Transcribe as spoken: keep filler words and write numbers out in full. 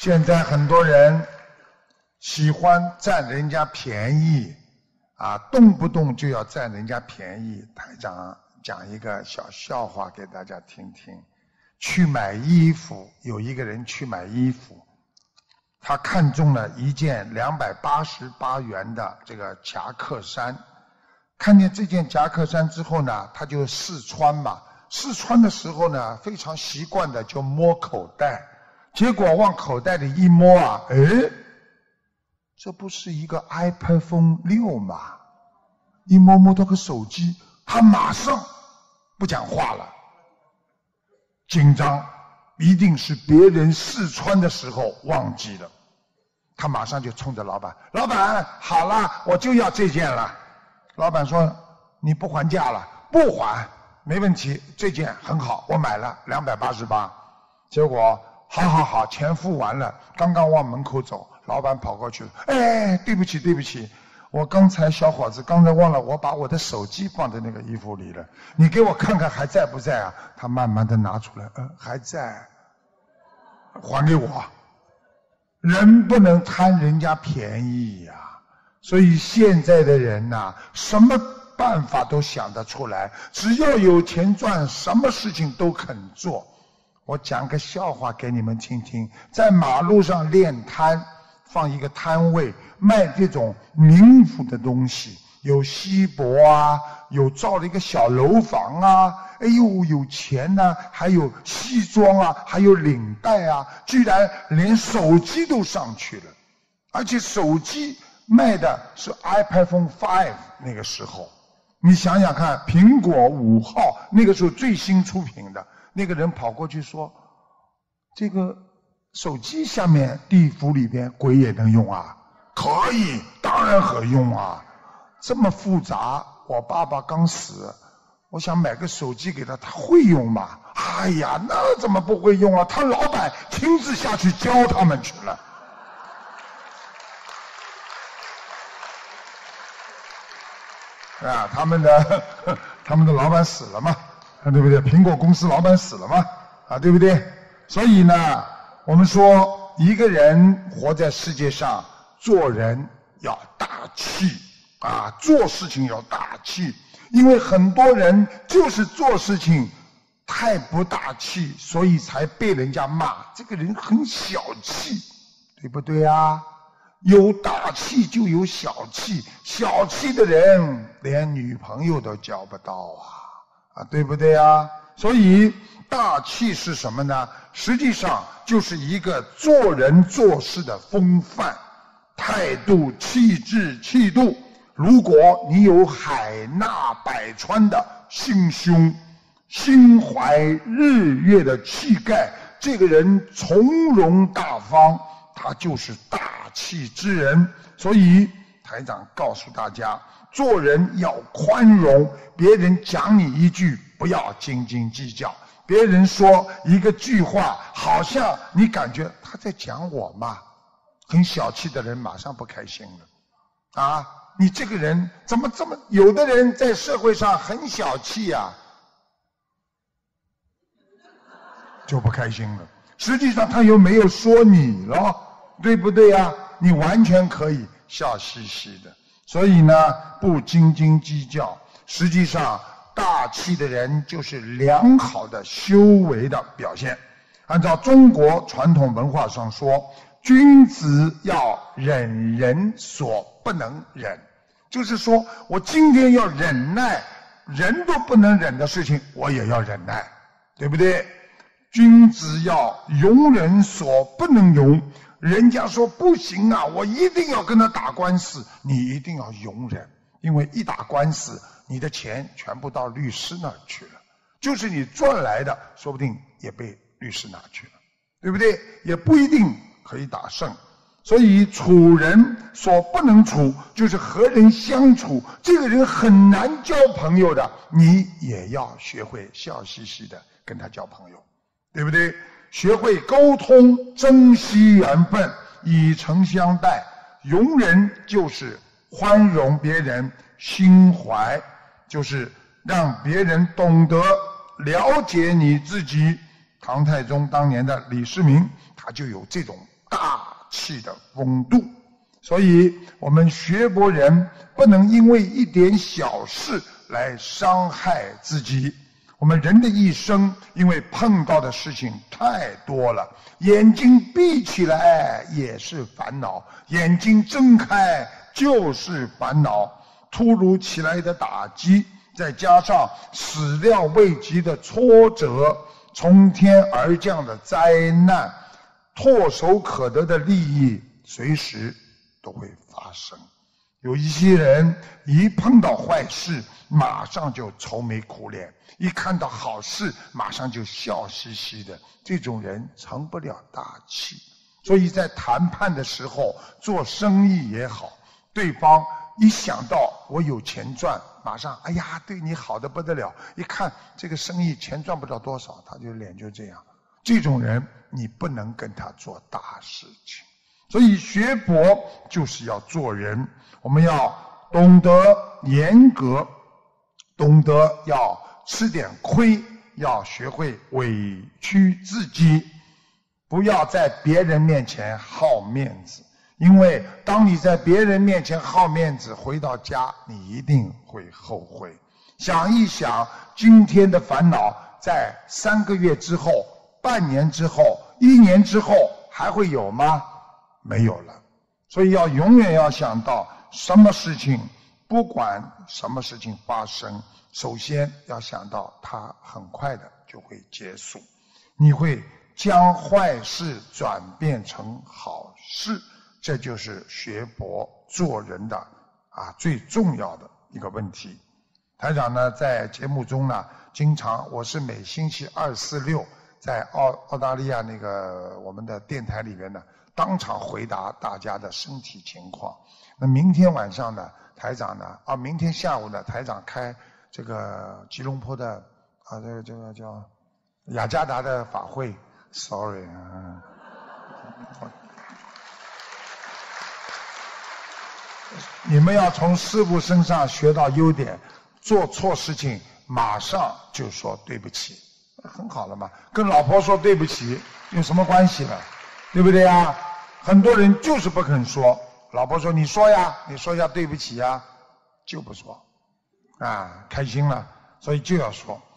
现在很多人喜欢占人家便宜啊，动不动就要占人家便宜。台长讲一个小笑话给大家听听。去买衣服，有一个人去买衣服，他看中了一件两百八十八元的这个夹克衫。看见这件夹克衫之后呢，他就试穿嘛。试穿的时候呢，非常习惯的就摸口袋，结果往口袋里一摸啊，哎，这不是一个 iPhone 六吗？一摸摸到个手机，他马上不讲话了，紧张，一定是别人试穿的时候忘记了。他马上就冲着老板，老板，好了，我就要这件了。老板说，你不还价了？不还，没问题，这件很好，我买了两百八十八。结果好好好，钱付完了，刚刚往门口走，老板跑过去了，哎，对不起对不起，我刚才小伙子刚才忘了我把我的手机放在那个衣服里了，你给我看看还在不在啊？他慢慢的拿出来，呃，还在，还给我。人不能贪人家便宜呀、啊，所以现在的人呐、啊，什么办法都想得出来，只要有钱赚，什么事情都肯做。我讲个笑话给你们听听，在马路上练摊，放一个摊位卖这种民妇的东西，有锡箔啊，有造了一个小楼房啊，哎呦有钱呐、啊，还有西装啊，还有领带啊，居然连手机都上去了，而且手机卖的是 iPhone 五那个时候，你想想看，苹果五号那个时候最新出品的，那个人跑过去说，这个手机下面地府里边鬼也能用啊？可以，当然可用啊，这么复杂。我爸爸刚死，我想买个手机给他，他会用吗？哎呀，那怎么不会用啊？他老板亲自下去教他们去了。啊，他们的他们的老板死了嘛，对不对？苹果公司老板死了嘛，啊，对不对？所以呢，我们说一个人活在世界上，做人要大气啊，做事情要大气，因为很多人就是做事情太不大气，所以才被人家骂这个人很小气，对不对啊？有大气就有小气，小气的人连女朋友都交不到啊，啊，对不对啊？所以大气是什么呢？实际上就是一个做人做事的风范、态度、气质、气度。如果你有海纳百川的心胸，心怀日月的气概，这个人从容大方，他就是大气之人。所以台长告诉大家，做人要宽容，别人讲你一句不要斤斤计较，别人说一个句话好像你感觉他在讲我嘛，很小气的人马上不开心了啊，你这个人怎么这么，有的人在社会上很小气啊，就不开心了，实际上他又没有说你了，对不对啊？你完全可以笑嘻嘻的。所以呢，不斤斤计较，实际上大气的人就是良好的修为的表现。按照中国传统文化上说，君子要忍人所不能忍，就是说我今天要忍耐人都不能忍的事情，我也要忍耐，对不对？君子要容人所不能容，人家说不行啊，我一定要跟他打官司，你一定要容忍，因为一打官司你的钱全部到律师那儿去了，就是你赚来的说不定也被律师拿去了，对不对？也不一定可以打胜。所以处人所不能处，就是和人相处，这个人很难交朋友的，你也要学会笑嘻嘻的跟他交朋友，对不对？学会沟通，珍惜缘分，以诚相待。容人就是宽容别人，心怀就是让别人懂得了解你自己。唐太宗当年的李世民，他就有这种大气的风度。所以我们学佛人不能因为一点小事来伤害自己。我们人的一生因为碰到的事情太多了，眼睛闭起来也是烦恼，眼睛睁开就是烦恼。突如其来的打击，再加上始料未及的挫折，从天而降的灾难，唾手可得的利益随时都会发生。有一些人一碰到坏事马上就愁眉苦脸，一看到好事马上就笑嘻嘻的，这种人成不了大器。所以在谈判的时候，做生意也好，对方一想到我有钱赚，马上哎呀对你好的不得了，一看这个生意钱赚不了多少，他就脸就这样。这种人你不能跟他做大事情。所以学佛就是要做人，我们要懂得严格，懂得要吃点亏，要学会委屈自己，不要在别人面前好面子。因为当你在别人面前好面子，回到家你一定会后悔。想一想，今天的烦恼在三个月之后、半年之后、一年之后还会有吗？没有了。所以要永远要想到，什么事情，不管什么事情发生，首先要想到它很快的就会结束。你会将坏事转变成好事，这就是学佛做人的啊最重要的一个问题。台长呢，在节目中呢，经常我是每星期二、四、六在澳澳大利亚那个我们的电台里面呢，当场回答大家的身体情况。那明天晚上呢，台长呢，啊，明天下午呢，台长开这个吉隆坡的啊，这个这个叫雅加达的法会 ，sorry 啊。你们要从师父身上学到优点，做错事情马上就说对不起，很好了嘛。跟老婆说对不起有什么关系呢？对不对呀？很多人就是不肯说，老婆说你说呀，你说一下对不起呀，就不说，啊，开心了，所以就要说。